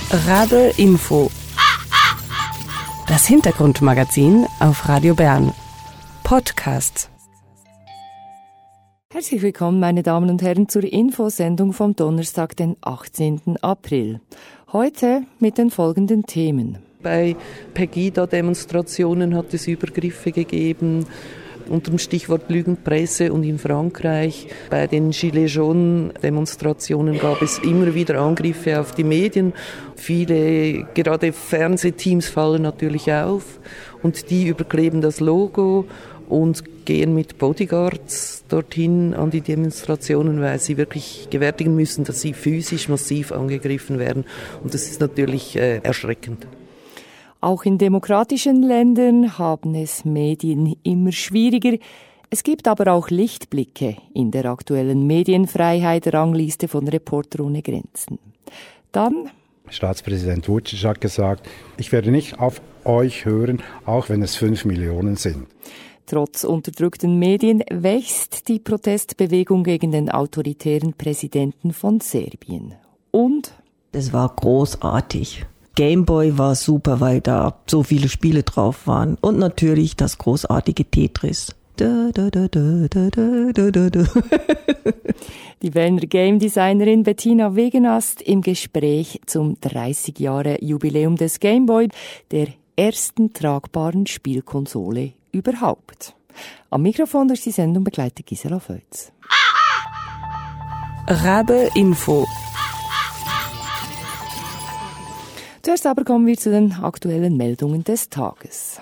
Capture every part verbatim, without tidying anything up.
Rabe Info. Das Hintergrundmagazin auf Radio Bern. Podcast. Herzlich willkommen, meine Damen und Herren, zur Infosendung vom Donnerstag, den achtzehnten April. Heute mit den folgenden Themen. Bei Pegida-Demonstrationen hat es Übergriffe gegeben, unter dem Stichwort Lügenpresse, und in Frankreich bei den Gilets Jaunes-Demonstrationen gab es immer wieder Angriffe auf die Medien. Viele, gerade Fernsehteams fallen natürlich auf und die überkleben das Logo und gehen mit Bodyguards dorthin an die Demonstrationen, weil sie wirklich gewärtigen müssen, dass sie physisch massiv angegriffen werden. Und das ist natürlich äh, erschreckend. Auch in demokratischen Ländern haben es Medien immer schwieriger. Es gibt aber auch Lichtblicke in der aktuellen Medienfreiheit-Rangliste von Reporter ohne Grenzen. Dann Staatspräsident Vučić hat gesagt, ich werde nicht auf euch hören, auch wenn es fünf Millionen sind. Trotz unterdrückten Medien wächst die Protestbewegung gegen den autoritären Präsidenten von Serbien. Und es war großartig. Gameboy war super, weil da so viele Spiele drauf waren. Und natürlich das großartige Tetris. Da, da, da, da, da, da, da, da. Die Wiener Game Designerin Bettina Wegenast im Gespräch zum dreißig Jahre Jubiläum des Gameboy, der ersten tragbaren Spielkonsole überhaupt. Am Mikrofon durch die Sendung begleitet Gisela Völz. Rabe Info. Zuerst aber kommen wir zu den aktuellen Meldungen des Tages.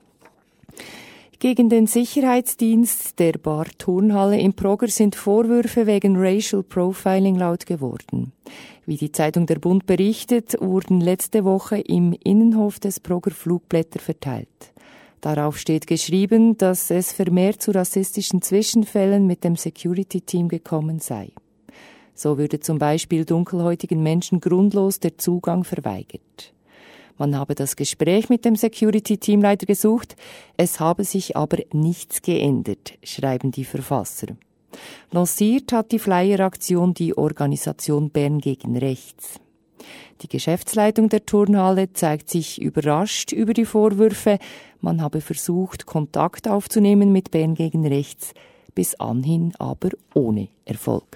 Gegen den Sicherheitsdienst der Bar Turnhalle in Progger sind Vorwürfe wegen Racial Profiling laut geworden. Wie die Zeitung Der Bund berichtet, wurden letzte Woche im Innenhof des Progger Flugblätter verteilt. Darauf steht geschrieben, dass es vermehrt zu rassistischen Zwischenfällen mit dem Security-Team gekommen sei. So würde zum Beispiel dunkelhäutigen Menschen grundlos der Zugang verweigert. Man habe das Gespräch mit dem Security-Teamleiter gesucht, es habe sich aber nichts geändert, schreiben die Verfasser. Lanciert hat die Flyer-Aktion die Organisation Bern gegen Rechts. Die Geschäftsleitung der Turnhalle zeigt sich überrascht über die Vorwürfe. Man habe versucht, Kontakt aufzunehmen mit Bern gegen Rechts, bis anhin aber ohne Erfolg.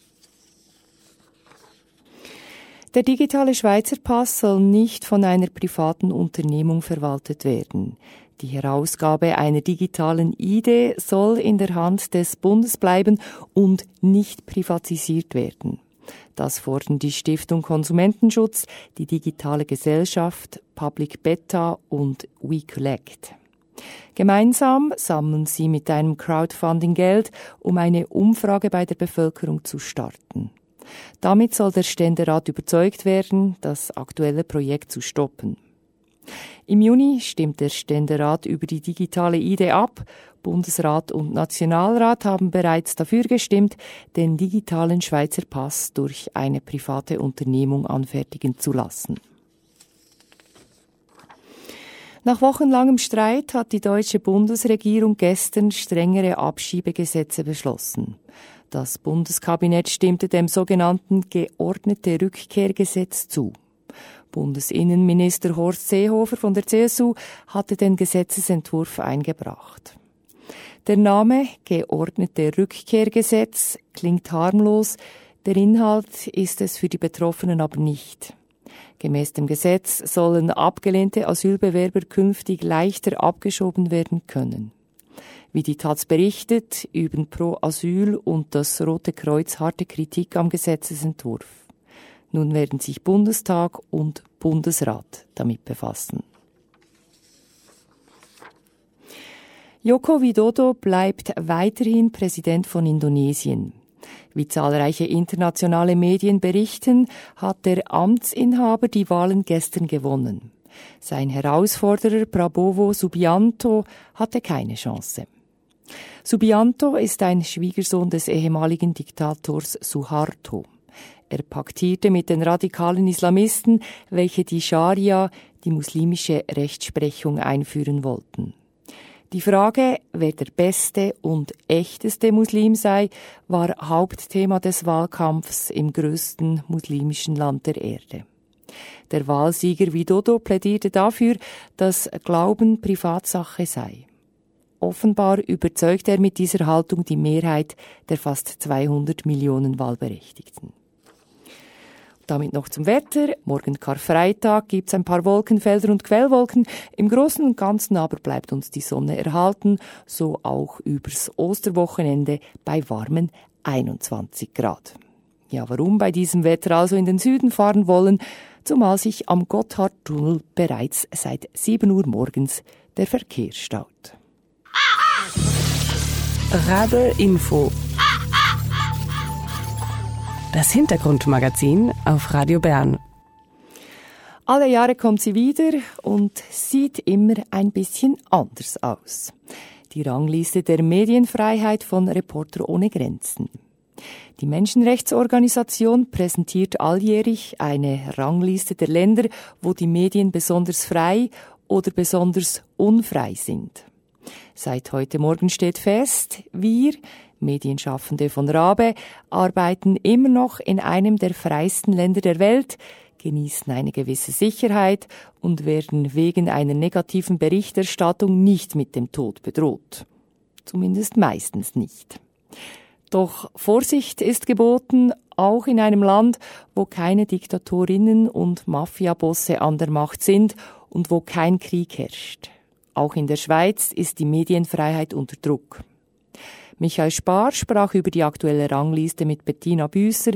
Der digitale Schweizer Pass soll nicht von einer privaten Unternehmung verwaltet werden. Die Herausgabe einer digitalen I D soll in der Hand des Bundes bleiben und nicht privatisiert werden. Das fordern die Stiftung Konsumentenschutz, die Digitale Gesellschaft, Public Beta und WeCollect. Gemeinsam sammeln sie mit einem Crowdfunding Geld, um eine Umfrage bei der Bevölkerung zu starten. Damit soll der Ständerat überzeugt werden, das aktuelle Projekt zu stoppen. Im Juni stimmt der Ständerat über die digitale I D ab. Bundesrat und Nationalrat haben bereits dafür gestimmt, den digitalen Schweizer Pass durch eine private Unternehmung anfertigen zu lassen. Nach wochenlangem Streit hat die deutsche Bundesregierung gestern strengere Abschiebegesetze beschlossen. Das Bundeskabinett stimmte dem sogenannten geordnete Rückkehrgesetz zu. Bundesinnenminister Horst Seehofer von der C S U hatte den Gesetzesentwurf eingebracht. Der Name geordnete Rückkehrgesetz klingt harmlos, der Inhalt ist es für die Betroffenen aber nicht. Gemäß dem Gesetz sollen abgelehnte Asylbewerber künftig leichter abgeschoben werden können. Wie die Taz berichtet, üben Pro Asyl und das Rote Kreuz harte Kritik am Gesetzesentwurf. Nun werden sich Bundestag und Bundesrat damit befassen. Joko Widodo bleibt weiterhin Präsident von Indonesien. Wie zahlreiche internationale Medien berichten, hat der Amtsinhaber die Wahlen gestern gewonnen. Sein Herausforderer Prabowo Subianto hatte keine Chance. Subianto ist ein Schwiegersohn des ehemaligen Diktators Suharto. Er paktierte mit den radikalen Islamisten, welche die Scharia, die muslimische Rechtsprechung, einführen wollten. Die Frage, wer der beste und echteste Muslim sei, war Hauptthema des Wahlkampfs im größten muslimischen Land der Erde. Der Wahlsieger Widodo plädierte dafür, dass Glauben Privatsache sei. Offenbar überzeugt er mit dieser Haltung die Mehrheit der fast zweihundert Millionen Wahlberechtigten. Damit noch zum Wetter. Morgen Karfreitag gibt's ein paar Wolkenfelder und Quellwolken. Im Großen und Ganzen aber bleibt uns die Sonne erhalten, so auch übers Osterwochenende bei warmen einundzwanzig Grad. Ja, warum bei diesem Wetter also in den Süden fahren wollen, zumal sich am Gotthardtunnel bereits seit sieben Uhr morgens der Verkehr staut. Radar Info. Das Hintergrundmagazin auf Radio Bern. Alle Jahre kommt sie wieder und sieht immer ein bisschen anders aus. Die Rangliste der Medienfreiheit von Reporter ohne Grenzen. Die Menschenrechtsorganisation präsentiert alljährlich eine Rangliste der Länder, wo die Medien besonders frei oder besonders unfrei sind. Seit heute Morgen steht fest, wir, Medienschaffende von Rabe, arbeiten immer noch in einem der freiesten Länder der Welt, genießen eine gewisse Sicherheit und werden wegen einer negativen Berichterstattung nicht mit dem Tod bedroht. Zumindest meistens nicht. Doch Vorsicht ist geboten, auch in einem Land, wo keine Diktatorinnen und Mafiabosse an der Macht sind und wo kein Krieg herrscht. Auch in der Schweiz ist die Medienfreiheit unter Druck. Michael Spar sprach über die aktuelle Rangliste mit Bettina Büsser,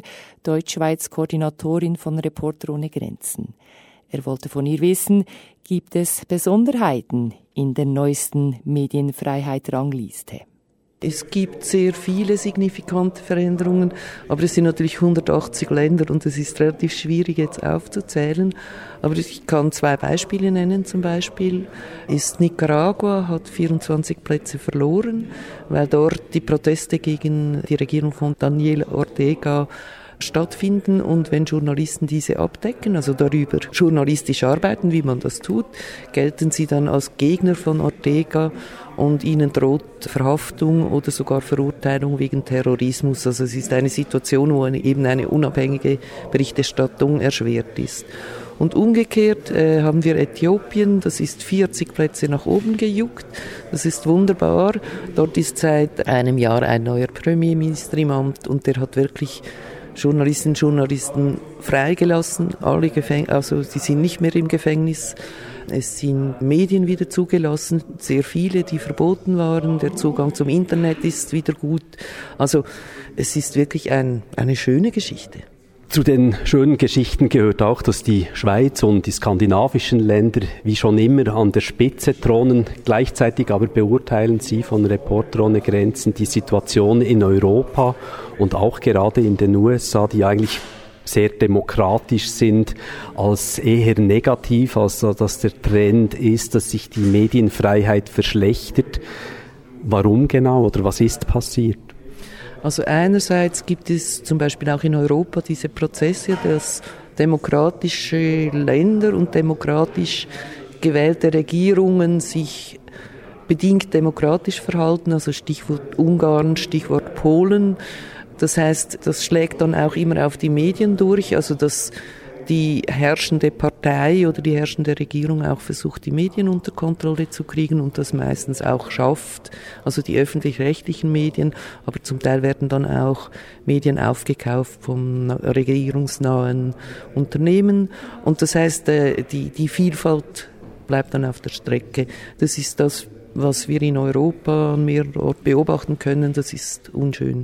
Deutschschweiz-Koordinatorin von Reporter ohne Grenzen. Er wollte von ihr wissen, gibt es Besonderheiten in der neuesten Medienfreiheit-Rangliste? Es gibt sehr viele signifikante Veränderungen, aber es sind natürlich hundertachtzig Länder und es ist relativ schwierig jetzt aufzuzählen. Aber ich kann zwei Beispiele nennen. Zum Beispiel ist Nicaragua, hat vierundzwanzig Plätze verloren, weil dort die Proteste gegen die Regierung von Daniel Ortega stattfinden und wenn Journalisten diese abdecken, also darüber journalistisch arbeiten, wie man das tut, gelten sie dann als Gegner von Ortega und ihnen droht Verhaftung oder sogar Verurteilung wegen Terrorismus. Also es ist eine Situation, wo eine, eben eine unabhängige Berichterstattung erschwert ist. Und umgekehrt äh, haben wir Äthiopien, das ist vierzig Plätze nach oben gejuckt. Das ist wunderbar. Dort ist seit einem Jahr ein neuer Premierminister im Amt und der hat wirklich Journalistinnen und Journalisten freigelassen, alle Gefäng- also sie sind nicht mehr im Gefängnis. Es sind Medien wieder zugelassen, sehr viele, die verboten waren. Der Zugang zum Internet ist wieder gut. Also es ist wirklich ein, eine schöne Geschichte. Zu den schönen Geschichten gehört auch, dass die Schweiz und die skandinavischen Länder wie schon immer an der Spitze thronen. Gleichzeitig aber beurteilen Sie von Reporter ohne Grenzen die Situation in Europa und auch gerade in den U S A, die eigentlich sehr demokratisch sind, als eher negativ, also dass der Trend ist, dass sich die Medienfreiheit verschlechtert. Warum genau oder was ist passiert? Also einerseits gibt es zum Beispiel auch in Europa diese Prozesse, dass demokratische Länder und demokratisch gewählte Regierungen sich bedingt demokratisch verhalten, also Stichwort Ungarn, Stichwort Polen. Das heißt, das schlägt dann auch immer auf die Medien durch, also dass die herrschende Partei oder die herrschende Regierung auch versucht, die Medien unter Kontrolle zu kriegen und das meistens auch schafft, also die öffentlich-rechtlichen Medien, aber zum Teil werden dann auch Medien aufgekauft von regierungsnahen Unternehmen und das heißt, die, die Vielfalt bleibt dann auf der Strecke. Das ist das, was wir in Europa mehr beobachten können, das ist unschön.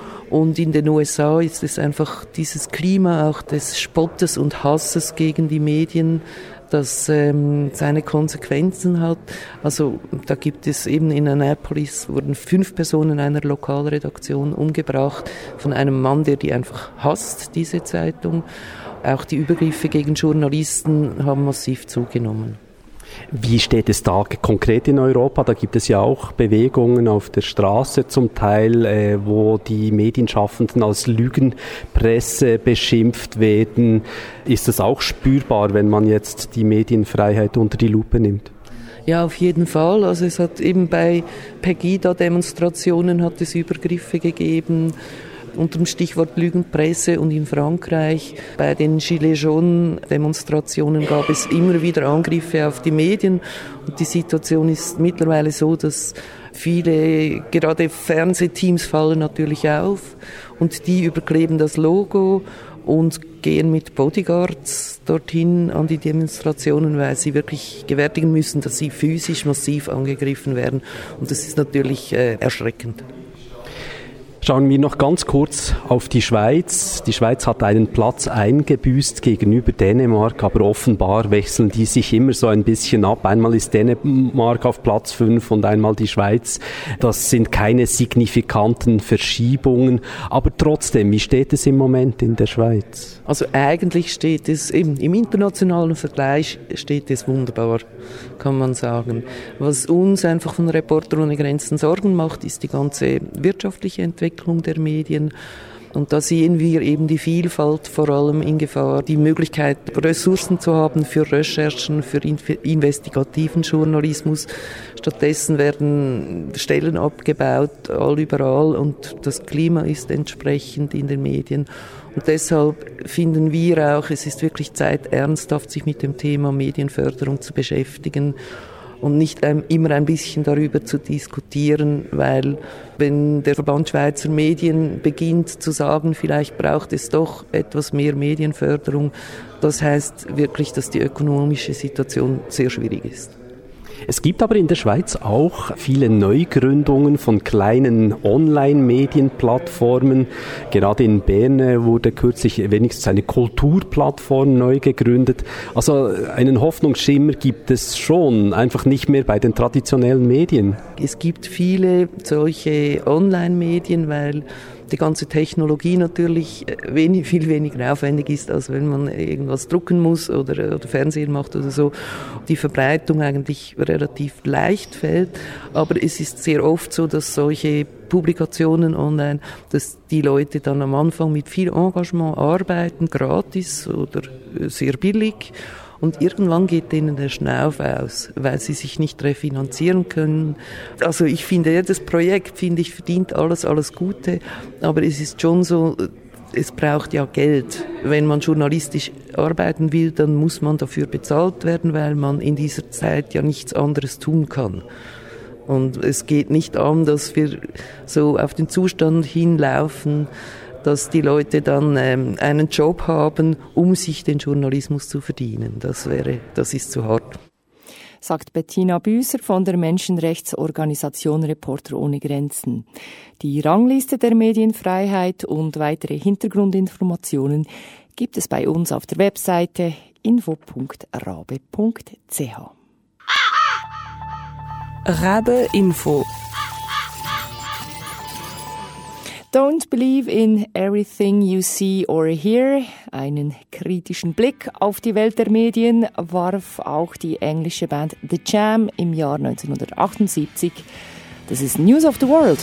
Und in den U S A ist es einfach dieses Klima auch des Spottes und Hasses gegen die Medien, das ähm, seine Konsequenzen hat. Also da gibt es eben in Annapolis wurden fünf Personen einer Lokalredaktion umgebracht von einem Mann, der die einfach hasst, diese Zeitung. Auch die Übergriffe gegen Journalisten haben massiv zugenommen. Wie steht es da konkret in Europa? Da gibt es ja auch Bewegungen auf der Straße zum Teil, äh, wo die Medienschaffenden als Lügenpresse beschimpft werden. Ist das auch spürbar, wenn man jetzt die Medienfreiheit unter die Lupe nimmt? Ja, auf jeden Fall. Also es hat eben bei Pegida-Demonstrationen hat es Übergriffe gegeben. unter dem Stichwort Lügenpresse, und in Frankreich bei den Gilets jaunes Demonstrationen gab es immer wieder Angriffe auf die Medien, und die Situation ist mittlerweile so, dass viele, gerade Fernsehteams fallen natürlich auf und die überkleben das Logo und gehen mit Bodyguards dorthin an die Demonstrationen, weil sie wirklich gewärtigen müssen, dass sie physisch massiv angegriffen werden. Und das ist natürlich äh, erschreckend. Schauen wir noch ganz kurz auf die Schweiz. Die Schweiz hat einen Platz eingebüßt gegenüber Dänemark, aber offenbar wechseln die sich immer so ein bisschen ab. Einmal ist Dänemark auf Platz fünf und einmal die Schweiz. Das sind keine signifikanten Verschiebungen, aber trotzdem, wie steht es im Moment in der Schweiz? Also eigentlich steht es, eben im internationalen Vergleich steht es wunderbar, kann man sagen. Was uns einfach von Reporter ohne Grenzen Sorgen macht, ist die ganze wirtschaftliche Entwicklung der Medien. Und da sehen wir eben die Vielfalt vor allem in Gefahr, die Möglichkeit, Ressourcen zu haben für Recherchen, für investigativen Journalismus. Stattdessen werden Stellen abgebaut, allüberall, und das Klima ist entsprechend in den Medien. Und deshalb finden wir auch, es ist wirklich Zeit, ernsthaft sich mit dem Thema Medienförderung zu beschäftigen und nicht ein, immer ein bisschen darüber zu diskutieren, weil wenn der Verband Schweizer Medien beginnt zu sagen, vielleicht braucht es doch etwas mehr Medienförderung, das heißt wirklich, dass die ökonomische Situation sehr schwierig ist. Es gibt aber in der Schweiz auch viele Neugründungen von kleinen Online-Medienplattformen. Gerade in Bern wurde kürzlich wenigstens eine Kulturplattform neu gegründet. Also einen Hoffnungsschimmer gibt es schon, einfach nicht mehr bei den traditionellen Medien. Es gibt viele solche Online-Medien, weil die ganze Technologie natürlich wenig, viel weniger aufwendig ist, als wenn man irgendwas drucken muss oder, oder Fernsehen macht oder so. Die Verbreitung eigentlich relativ leicht fällt, aber es ist sehr oft so, dass solche Publikationen online, dass die Leute dann am Anfang mit viel Engagement arbeiten, gratis oder sehr billig. Und irgendwann geht denen der Schnauf aus, weil sie sich nicht refinanzieren können. Also ich finde, jedes Projekt, finde ich, verdient alles, alles Gute. Aber es ist schon so, es braucht ja Geld. Wenn man journalistisch arbeiten will, dann muss man dafür bezahlt werden, weil man in dieser Zeit ja nichts anderes tun kann. Und es geht nicht an, dass wir so auf den Zustand hinlaufen, dass die Leute dann ähm, einen Job haben, um sich den Journalismus zu verdienen. Das wäre, das ist zu hart. Sagt Bettina Büsser von der Menschenrechtsorganisation Reporter ohne Grenzen. Die Rangliste der Medienfreiheit und weitere Hintergrundinformationen gibt es bei uns auf der Webseite info punkt rabe punkt c h. Rabe Info. Don't believe in everything you see or hear. Einen kritischen Blick auf die Welt der Medien warf auch die englische Band The Jam im Jahr neunzehnhundertachtundsiebzig. Das ist News of the World.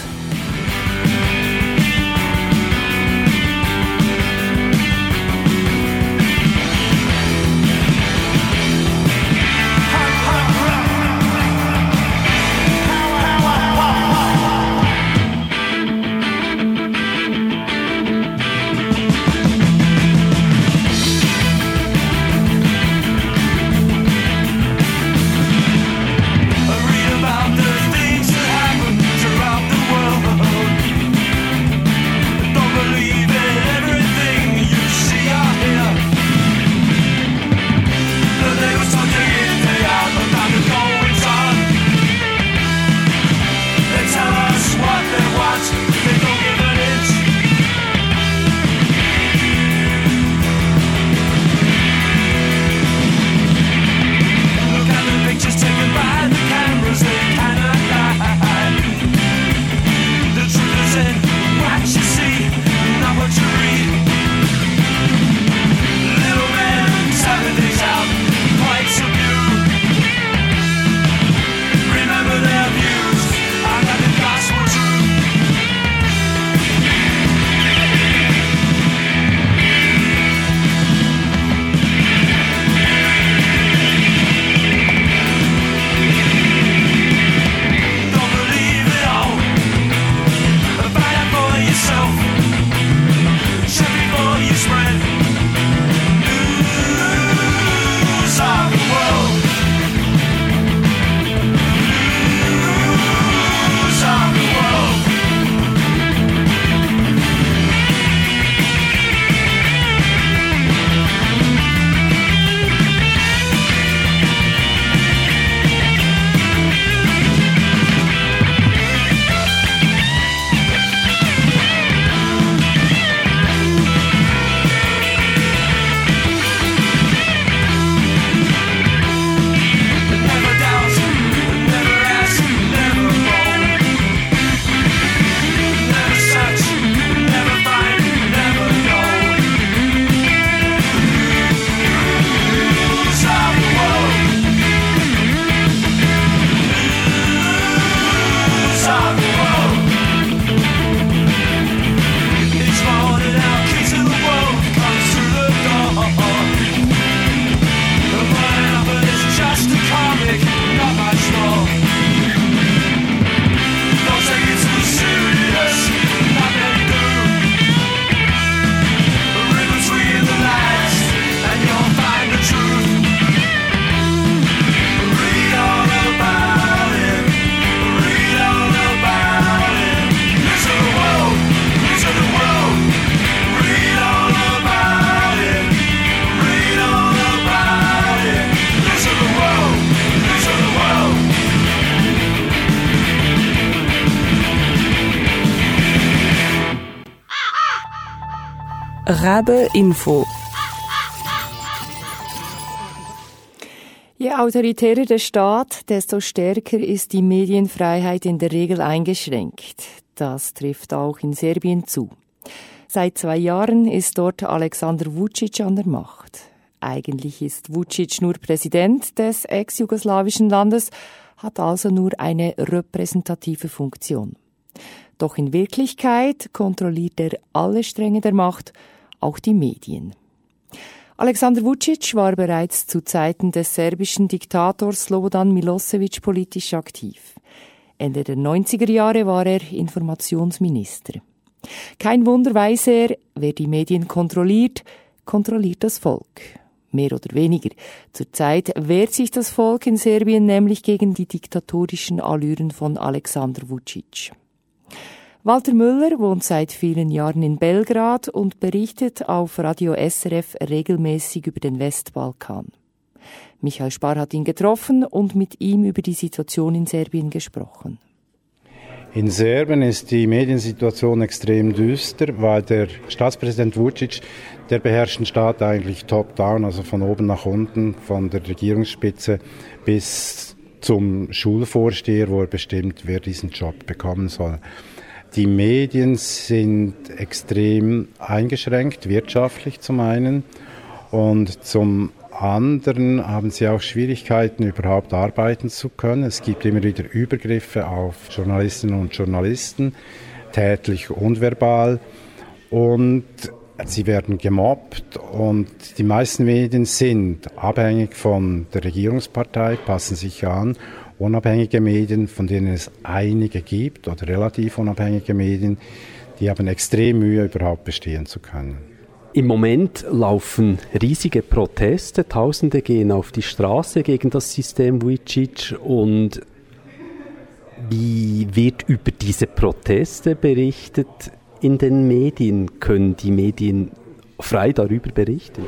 World. Rabe Info. Je autoritärer der Staat, desto stärker ist die Medienfreiheit in der Regel eingeschränkt. Das trifft auch in Serbien zu. Seit zwei Jahren ist dort Alexander Vučić an der Macht. Eigentlich ist Vučić nur Präsident des ex-jugoslawischen Landes, hat also nur eine repräsentative Funktion. Doch in Wirklichkeit kontrolliert er alle Stränge der Macht, auch die Medien. Alexander Vučić war bereits zu Zeiten des serbischen Diktators Slobodan Milošević politisch aktiv. Ende der neunziger Jahre war er Informationsminister. Kein Wunder weiß er, wer die Medien kontrolliert, kontrolliert das Volk. Mehr oder weniger. Zurzeit wehrt sich das Volk in Serbien nämlich gegen die diktatorischen Allüren von Alexander Vučić. Walter Müller wohnt seit vielen Jahren in Belgrad und berichtet auf Radio S R F regelmäßig über den Westbalkan. Michael Spar hat ihn getroffen und mit ihm über die Situation in Serbien gesprochen. In Serbien ist die Mediensituation extrem düster, weil der Staatspräsident Vučić, der beherrscht den Staat eigentlich top-down, also von oben nach unten, von der Regierungsspitze bis zum Schulvorsteher, wo er bestimmt, wer diesen Job bekommen soll. Die Medien sind extrem eingeschränkt, wirtschaftlich zum einen, und zum anderen haben sie auch Schwierigkeiten, überhaupt arbeiten zu können. Es gibt immer wieder Übergriffe auf Journalistinnen und Journalisten, tätlich und verbal, und sie werden gemobbt, und die meisten Medien sind abhängig von der Regierungspartei, passen sich an. Unabhängige Medien, von denen es einige gibt, oder relativ unabhängige Medien, die haben extrem Mühe, überhaupt bestehen zu können. Im Moment laufen riesige Proteste, Tausende gehen auf die Straße gegen das System Vučić. Und wie wird über diese Proteste berichtet in den Medien? Können die Medien frei darüber berichten?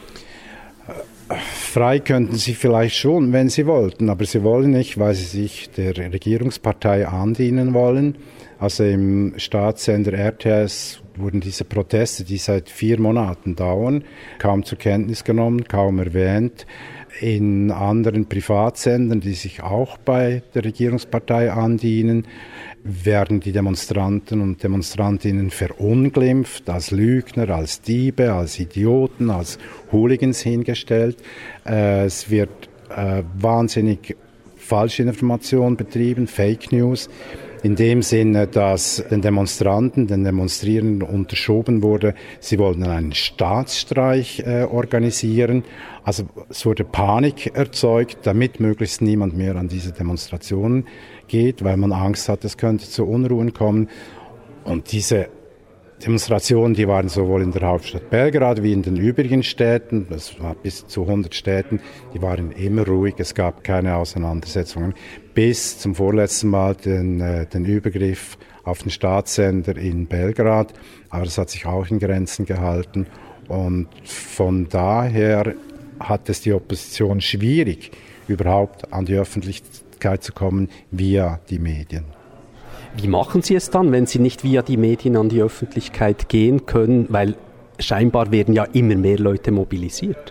Frei könnten sie vielleicht schon, wenn sie wollten, aber sie wollen nicht, weil sie sich der Regierungspartei andienen wollen. Also im Staatssender R T S wurden diese Proteste, die seit vier Monaten dauern, kaum zur Kenntnis genommen, kaum erwähnt. In anderen Privatsendern, die sich auch bei der Regierungspartei andienen, werden die Demonstranten und Demonstrantinnen verunglimpft, als Lügner, als Diebe, als Idioten, als Hooligans hingestellt. Äh, es wird äh, wahnsinnig falsche Information betrieben, Fake News, in dem Sinne, dass den Demonstranten, den Demonstrierenden unterschoben wurde, sie wollten einen Staatsstreich äh, organisieren. Also es wurde Panik erzeugt, damit möglichst niemand mehr an diese Demonstrationen geht, weil man Angst hat, es könnte zu Unruhen kommen. Und diese Demonstrationen, die waren sowohl in der Hauptstadt Belgrad wie in den übrigen Städten, das war bis zu hundert Städten, die waren immer ruhig, es gab keine Auseinandersetzungen, bis zum vorletzten Mal den, äh, den Übergriff auf den Staatssender in Belgrad, aber das hat sich auch in Grenzen gehalten, und von daher hat es die Opposition schwierig, überhaupt an die Öffentlichkeit zu kommen via die Medien. Wie machen Sie es dann, wenn Sie nicht via die Medien an die Öffentlichkeit gehen können? Weil scheinbar werden ja immer mehr Leute mobilisiert.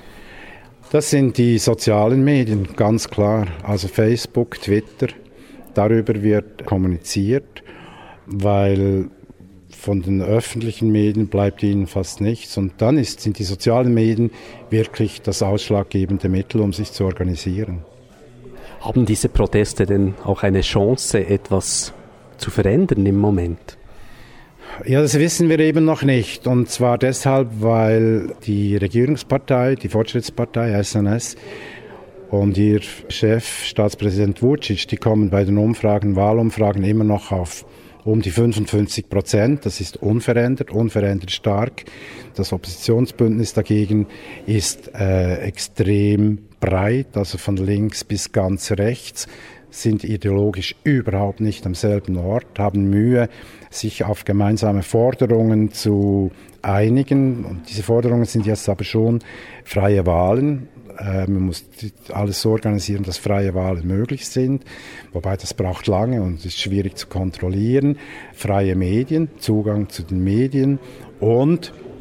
Das sind die sozialen Medien, ganz klar. Also Facebook, Twitter, darüber wird kommuniziert, weil von den öffentlichen Medien bleibt ihnen fast nichts. Und dann ist, sind die sozialen Medien wirklich das ausschlaggebende Mittel, um sich zu organisieren. Haben diese Proteste denn auch eine Chance, etwas zu verändern im Moment? Ja, das wissen wir eben noch nicht. Und zwar deshalb, weil die Regierungspartei, die Fortschrittspartei S N S und ihr Chef, Staatspräsident Vučić, die kommen bei den Umfragen, Wahlumfragen immer noch auf um die fünfundfünfzig Prozent. Das ist unverändert, unverändert stark. Das Oppositionsbündnis dagegen ist äh, extrem breit, also von links bis ganz rechts, sind ideologisch überhaupt nicht am selben Ort, haben Mühe, sich auf gemeinsame Forderungen zu einigen. Und diese Forderungen sind jetzt aber schon freie Wahlen. Äh, man muss alles so organisieren, dass freie Wahlen möglich sind, wobei das braucht lange und ist schwierig zu kontrollieren. Freie Medien, Zugang zu den Medien und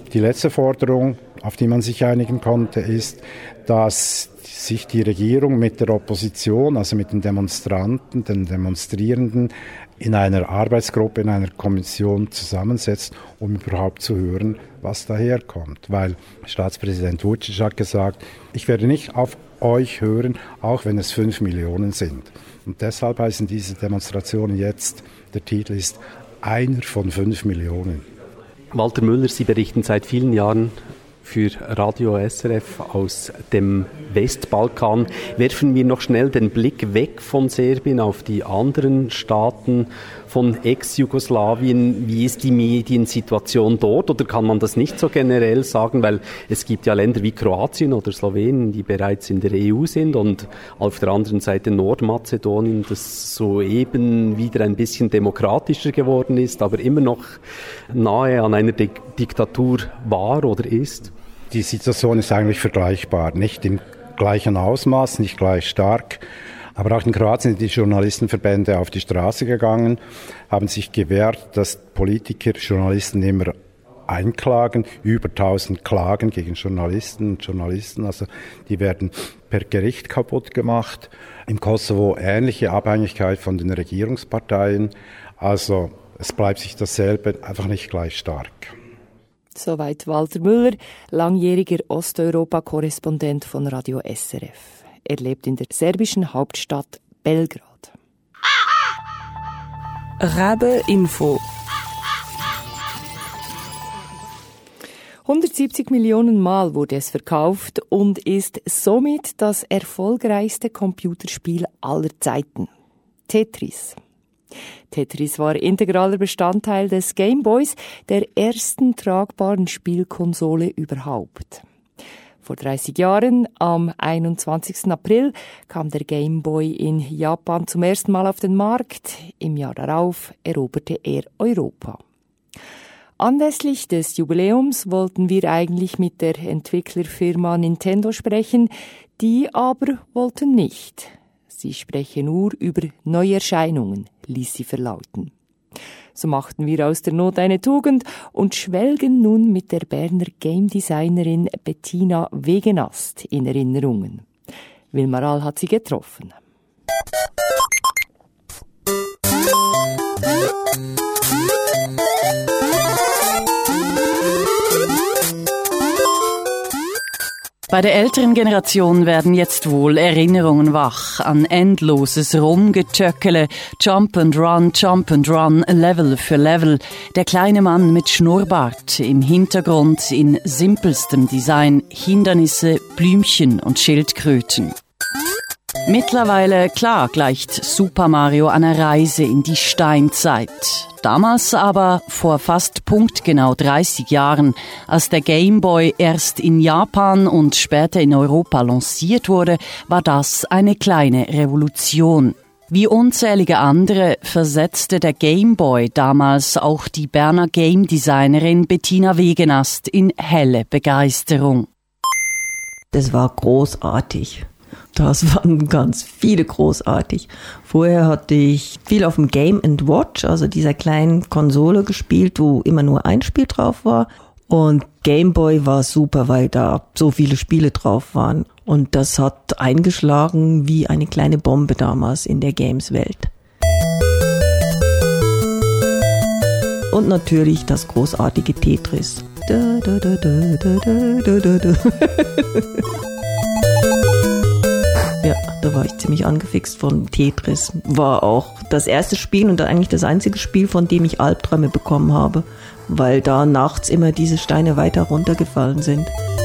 Die letzte Forderung, auf die man sich einigen konnte, ist, dass sich die Regierung mit der Opposition, also mit den Demonstranten, den Demonstrierenden, in einer Arbeitsgruppe, in einer Kommission zusammensetzt, um überhaupt zu hören, was daherkommt. Weil Staatspräsident Vučić hat gesagt, ich werde nicht auf euch hören, auch wenn es fünf Millionen sind. Und deshalb heißen diese Demonstrationen jetzt, der Titel ist einer von fünf Millionen. Walter Müller, Sie berichten seit vielen Jahren für Radio S R F aus dem Westbalkan. Werfen wir noch schnell den Blick weg von Serbien auf die anderen Staaten von Ex-Jugoslawien. Wie ist die Mediensituation dort? Oder kann man das nicht so generell sagen? Weil es gibt ja Länder wie Kroatien oder Slowenien, die bereits in der E U sind, und auf der anderen Seite Nordmazedonien, das soeben wieder ein bisschen demokratischer geworden ist, aber immer noch nahe an einer Di- Diktatur war oder ist. Die Situation ist eigentlich vergleichbar, nicht im gleichen Ausmaß, nicht gleich stark. Aber auch in Kroatien sind die Journalistenverbände auf die Straße gegangen, haben sich gewehrt, dass Politiker Journalisten immer einklagen. Über tausend Klagen gegen Journalisten und Journalisten, also die werden per Gericht kaputt gemacht. Im Kosovo ähnliche Abhängigkeit von den Regierungsparteien. Also es bleibt sich dasselbe, einfach nicht gleich stark. Soweit Walter Müller, langjähriger Osteuropa-Korrespondent von Radio S R F. Er lebt in der serbischen Hauptstadt Belgrad. Rabe Info. hundertsiebzig Millionen Mal wurde es verkauft und ist somit das erfolgreichste Computerspiel aller Zeiten. Tetris. Tetris war integraler Bestandteil des Game Boys, der ersten tragbaren Spielkonsole überhaupt. Vor dreißig Jahren, am einundzwanzigsten April, kam der Game Boy in Japan zum ersten Mal auf den Markt. Im Jahr darauf eroberte er Europa. Anlässlich des Jubiläums wollten wir eigentlich mit der Entwicklerfirma Nintendo sprechen, die aber wollten nicht. Sie spreche nur über Neuerscheinungen, ließ sie verlauten. So machten wir aus der Not eine Tugend und schwelgen nun mit der Berner Game Designerin Bettina Wegenast in Erinnerungen. Wilmar Ahl hat sie getroffen. Bei der älteren Generation werden jetzt wohl Erinnerungen wach an endloses Rumgetöckele, Jump and Run, Jump and Run, Level für Level. Der kleine Mann mit Schnurrbart, im Hintergrund in simpelstem Design Hindernisse, Blümchen und Schildkröten. Mittlerweile, klar, gleicht Super Mario einer Reise in die Steinzeit. Damals aber, vor fast punktgenau dreißig Jahren, als der Game Boy erst in Japan und später in Europa lanciert wurde, war das eine kleine Revolution. Wie unzählige andere versetzte der Game Boy damals auch die Berner Game Designerin Bettina Wegenast in helle Begeisterung. Das war großartig. Das waren ganz viele großartig. Vorher hatte ich viel auf dem Game and Watch, also dieser kleinen Konsole gespielt, wo immer nur ein Spiel drauf war. Und Game Boy war super, weil da so viele Spiele drauf waren. Und das hat eingeschlagen wie eine kleine Bombe damals in der Games-Welt. Und natürlich das großartige Tetris. Da, da, da, da, da, da, da, da. Ja, da war ich ziemlich angefixt von Tetris. War auch das erste Spiel und eigentlich das einzige Spiel, von dem ich Albträume bekommen habe, weil da nachts immer diese Steine weiter runtergefallen sind.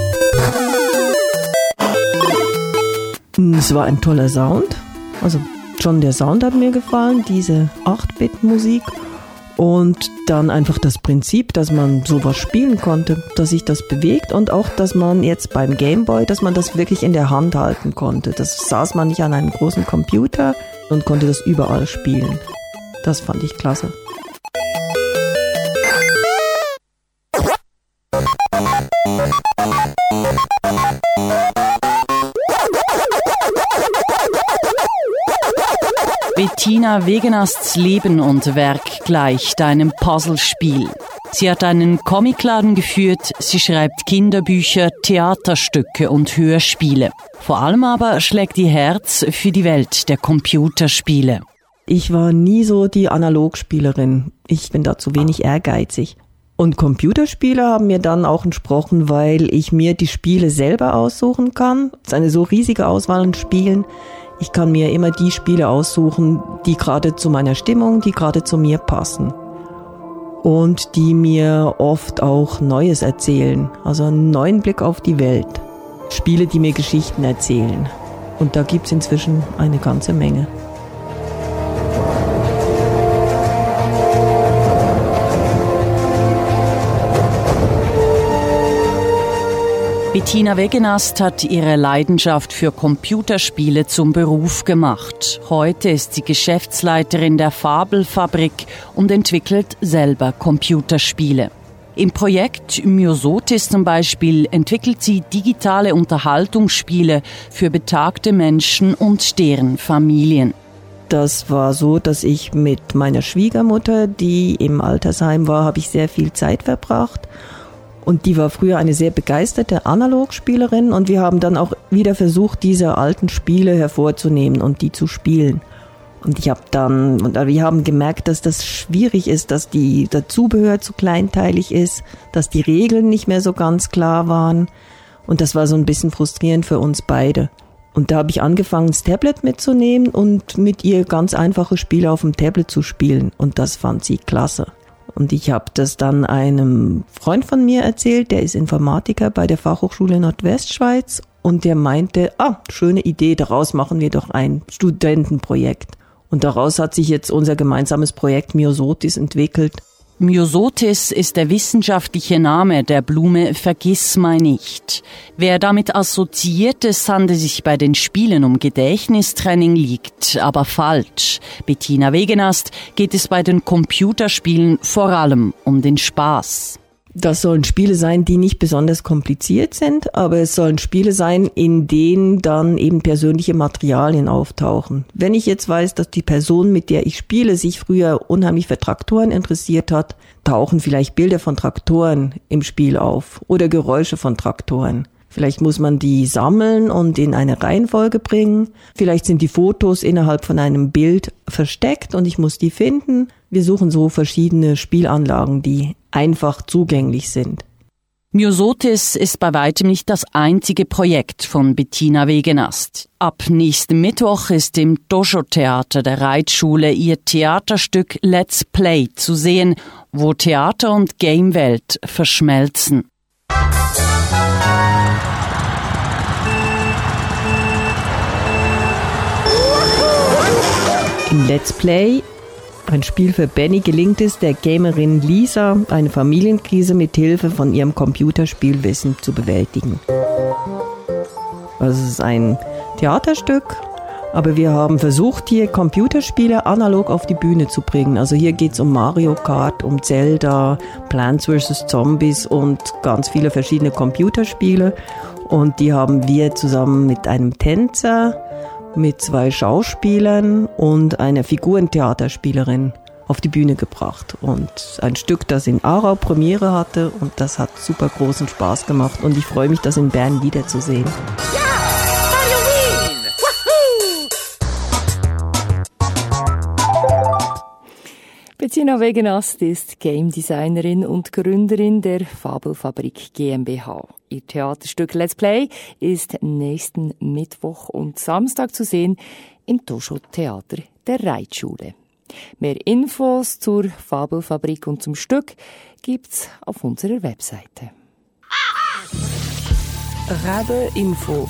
Es war ein toller Sound, also schon der Sound hat mir gefallen, diese acht-Bit-Musik. Und dann einfach das Prinzip, dass man sowas spielen konnte, dass sich das bewegt und auch, dass man jetzt beim Gameboy, dass man das wirklich in der Hand halten konnte. Das saß man nicht an einem großen Computer und konnte das überall spielen. Das fand ich klasse. Bettina Wegenasts Leben und Werk gleicht einem Puzzlespiel. Sie hat einen Comicladen geführt, sie schreibt Kinderbücher, Theaterstücke und Hörspiele. Vor allem aber schlägt ihr Herz für die Welt der Computerspiele. Ich war nie so die Analogspielerin. Ich bin da zu wenig ehrgeizig. Und Computerspiele haben mir dann auch entsprochen, weil ich mir die Spiele selber aussuchen kann. Es ist eine so riesige Auswahl an Spielen. Ich kann mir immer die Spiele aussuchen, die gerade zu meiner Stimmung, die gerade zu mir passen. Und die mir oft auch Neues erzählen, also einen neuen Blick auf die Welt. Spiele, die mir Geschichten erzählen. Und da gibt's inzwischen eine ganze Menge. Bettina Wegenast hat ihre Leidenschaft für Computerspiele zum Beruf gemacht. Heute ist sie Geschäftsleiterin der Fabelfabrik und entwickelt selber Computerspiele. Im Projekt Myosotis zum Beispiel entwickelt sie digitale Unterhaltungsspiele für betagte Menschen und deren Familien. Das war so, dass ich mit meiner Schwiegermutter, die im Altersheim war, habe ich sehr viel Zeit verbracht. Und die war früher eine sehr begeisterte Analogspielerin und wir haben dann auch wieder versucht, diese alten Spiele hervorzunehmen und die zu spielen. Und ich habe dann, und wir haben gemerkt, dass das schwierig ist, dass die, der Zubehör zu kleinteilig ist, dass die Regeln nicht mehr so ganz klar waren. Und das war so ein bisschen frustrierend für uns beide. Und da habe ich angefangen, das Tablet mitzunehmen und mit ihr ganz einfache Spiele auf dem Tablet zu spielen. Und das fand sie klasse. Und ich habe das dann einem Freund von mir erzählt, der ist Informatiker bei der Fachhochschule Nordwestschweiz und der meinte, ah, schöne Idee, daraus machen wir doch ein Studentenprojekt. Und daraus hat sich jetzt unser gemeinsames Projekt Myosotis entwickelt. Myosotis ist der wissenschaftliche Name der Blume Vergissmeinnicht. Wer damit assoziiert, es handelt sich bei den Spielen um Gedächtnistraining, liegt aber falsch. Bettina Wegenast geht es bei den Computerspielen vor allem um den Spaß. Das sollen Spiele sein, die nicht besonders kompliziert sind, aber es sollen Spiele sein, in denen dann eben persönliche Materialien auftauchen. Wenn ich jetzt weiß, dass die Person, mit der ich spiele, sich früher unheimlich für Traktoren interessiert hat, tauchen vielleicht Bilder von Traktoren im Spiel auf oder Geräusche von Traktoren. Vielleicht muss man die sammeln und in eine Reihenfolge bringen. Vielleicht sind die Fotos innerhalb von einem Bild versteckt und ich muss die finden. Wir suchen so verschiedene Spielanlagen, die einfach zugänglich sind. Myosotis ist bei weitem nicht das einzige Projekt von Bettina Wegenast. Ab nächsten Mittwoch ist im Dojo-Theater der Reitschule ihr Theaterstück Let's Play zu sehen, wo Theater und Gamewelt verschmelzen. Im Let's Play, ein Spiel für Benny, gelingt es der Gamerin Lisa, eine Familienkrise mit Hilfe von ihrem Computerspielwissen zu bewältigen. Also es ist ein Theaterstück, aber wir haben versucht, hier Computerspiele analog auf die Bühne zu bringen. Also hier geht es um Mario Kart, um Zelda, Plants versus. Zombies und ganz viele verschiedene Computerspiele. Und die haben wir zusammen mit einem Tänzer, mit zwei Schauspielern und einer Figurentheaterspielerin auf die Bühne gebracht. Und ein Stück, das in Aarau Premiere hatte und das hat super großen Spaß gemacht und ich freue mich, das in Bern wiederzusehen. Ja, Halloween! Wahoo! Bettina Wegenast ist Game Designerin und Gründerin der Fabelfabrik GmbH. Ihr Theaterstück Let's Play ist nächsten Mittwoch und Samstag zu sehen im Dojo-Theater der Reitschule. Mehr Infos zur Fabelfabrik und zum Stück gibt's auf unserer Webseite. Radio Info.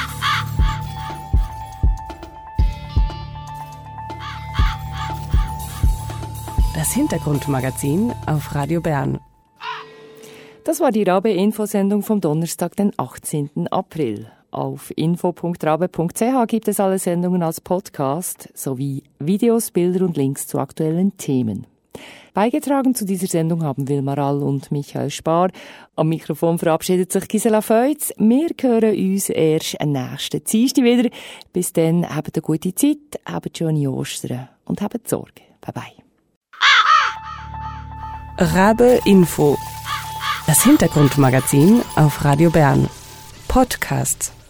Das Hintergrundmagazin auf Radio Bern. Das war die Rabe-Info-Sendung vom Donnerstag, den achtzehnten April. Auf info punkt rabe punkt c h gibt es alle Sendungen als Podcast sowie Videos, Bilder und Links zu aktuellen Themen. Beigetragen zu dieser Sendung haben Wilmar All und Michael Spar. Am Mikrofon verabschiedet sich Gisela Feutz. Wir hören uns erst nächsten Dienstag wieder. Bis dann, habt eine gute Zeit, habt schöne Ostern und habt Sorge. Bye bye. Rabe Info. Das Hintergrundmagazin auf Radio Bern. Podcasts.